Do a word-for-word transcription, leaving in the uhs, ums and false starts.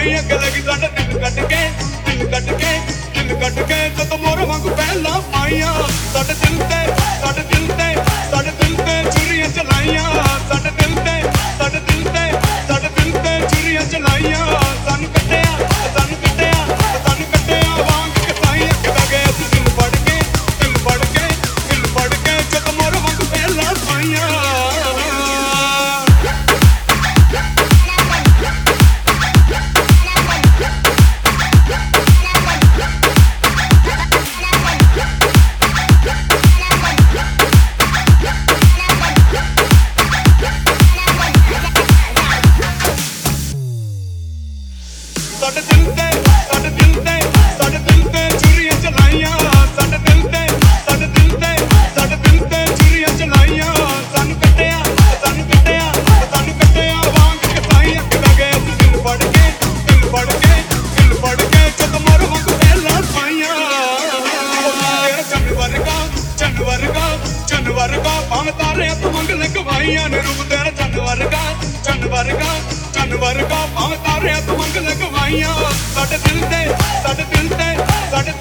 ਪਾਈ ਅੱਗ ਲੱਗੀ ਸਾਡਾ ਦਿਲ ਕੱਟ ਕੇ ਦਿਲ ਕੱਟ ਕੇ ਦਿਲ ਕੱਟ ਕੇ ਜਦੋਂ ਮੋਰ ਵਾਂਗੂ ਪਹਿਲਾਂ ਪਾਈਆਂ ਸਾਡੇ ਦਿਲ ਤੇ ਸਾਡੇ ਦਿਲ ਤੇ ਸਾਡੇ ਦਿਲ ਤੇ ਛੁਰੀਆਂ ਚਲਾਈਆਂ ਸਾਡੇ ਦਿਲ ਤੇ ਸਾਡੇ ਦਿਲ ਤੇ ਸਾਡੇ ਦਿਲ ਤੇ ਛੁਰੀਆਂ ਚਲਾਈਆਂ ਸਾਨੂੰ ਕੱਟਿਆ ਸਾਨੂੰ ਕੱਟਿਆ ਸਾਨੂੰ ਕੱਟਿਆ ਵਾਂਗ ਕਸਾਈ ਅੱਗ ਲੱਗੇ ਅਸੀਂ ਦਿਲ ਫੜ ਕੇ ਦਿਲ ਫੜ ਕੇ ਦਿਲ ਫੜ ਕੇ ਜਦੋਂ ਮੋਰ ਵਾਂਗੂ ਪਹਿਲਾਂ ਪਾਈਆਂ ਸਾਡੇ ਦਿਲ ਤੇ ਸਾਡੇ ਦਿਲ ਤੇ ਸਾਡੇ ਦਿਲ ਤੇ ਛੁਰੀਆਂ ਚਲਾਈਆਂ ਸਾਡੇ ਦਿਲ ਤੇ ਸਾਡੇ ਦਿਲ ਤੇ ਸਾਡੇ ਦਿਲ ਤੇ ਛੁਰੀਆਂ ਚਲਾਈਆਂ ਸਾਨੂੰ ਕੱਟਿਆ ਸਾਨੂੰ ਕੱਟਿਆ ਸਾਨੂੰ ਕੱਟਿਆ ਵਾਂਗ ਕਸਾਈ ਅੱਗ ਲੱਗੇ ਅਸੀਂ ਦਿਲ ਫੜ ਕੇ ਦਿਲ ਫੜ ਕੇ ਦਿਲ ਫੜ ਕੇ ਜਦੋਂ ਮਰ ਵਾਂਗ ਪਹਿਲਾਂ ਪਾਈਆਂ ਤੇਰਾ ਚੰਨ ਵਰਗਾ ਚੰਨ ਵਰਗਾ ਚੰਨ ਵਰਗਾ ਭਾਵੇਂ ਤਾਰਿਆਂ ਤੋਂ ਮੰਗ ਲਗਵਾਈਆਂ ਨੇ ਰੂਪ ਤੇਰਾ ਚੰਨ ਵਰਗਾ ਚੰਨ ਵਰਗਾ ਚੰਨ ਵਰਗਾ ਭਾਵੇਂ ਤਾਰਿਆਂ ਤੋਂ ਮੰਗ ਲਗਵਾਈਆਂ ਸਾਡੇ ਦਿਲ ਤੇ ਸਾਡੇ ਦਿਲ ਤੇ ਸਾਡੇ